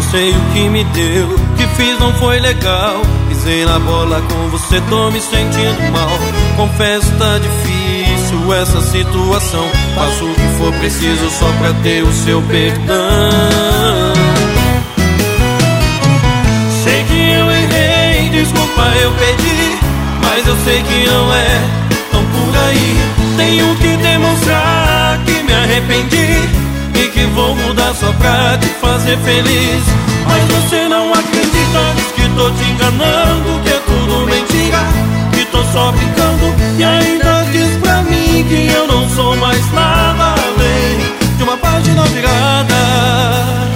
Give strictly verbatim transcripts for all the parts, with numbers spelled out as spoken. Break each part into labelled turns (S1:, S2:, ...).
S1: sei o que me deu, o que fiz não foi legal. Pisei na bola com você, tô me sentindo mal. Confesso, tá difícil essa situação. Faço o que for preciso só pra ter o seu perdão. Sei que eu errei, desculpa eu pedi, mas eu sei que não é tão por aí. Tenho que demonstrar que me arrependi e que vou mudar só pra te fazer feliz. Mas você não acredita, diz que tô te enganando, que é tudo mentira, que tô só brincando. E ainda diz pra mim que eu não sou mais nada além de uma página virada.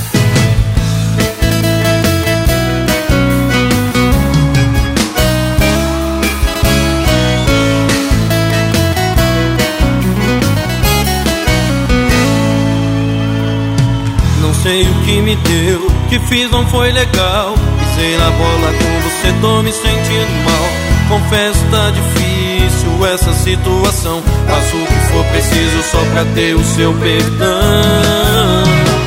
S1: Sei o que me deu, o que fiz não foi legal. Pisei na bola com você, tô me sentindo mal. Confesso, tá difícil essa situação. Faço o que for preciso só pra ter o seu perdão.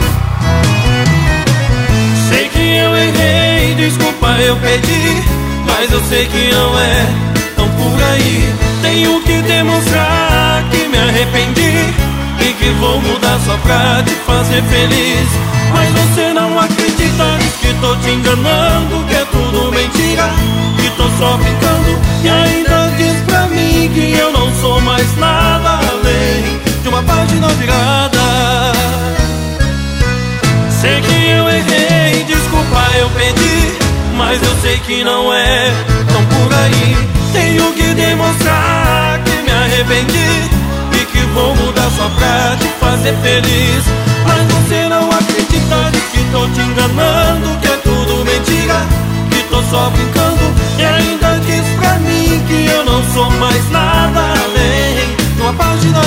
S1: Sei que eu errei, desculpa eu pedi, mas eu sei que não é tão por aí. Tenho que demonstrar que me arrependi e que vou mudar só pra te fazer feliz. Mas você não acredita, diz que tô te enganando, que é tudo mentira, que tô só brincando. E ainda diz pra mim que eu não sou mais nada além de uma página virada. Sei que eu errei, desculpa eu pedi, mas eu sei que não é tão por aí. Tenho que demonstrar que me arrependi e que vou mudar só pra te fazer feliz. Mas você não acredita, diz que tô te enganando, que é tudo mentira, que tô só brincando. E ainda diz pra mim que eu não sou mais nada além de uma página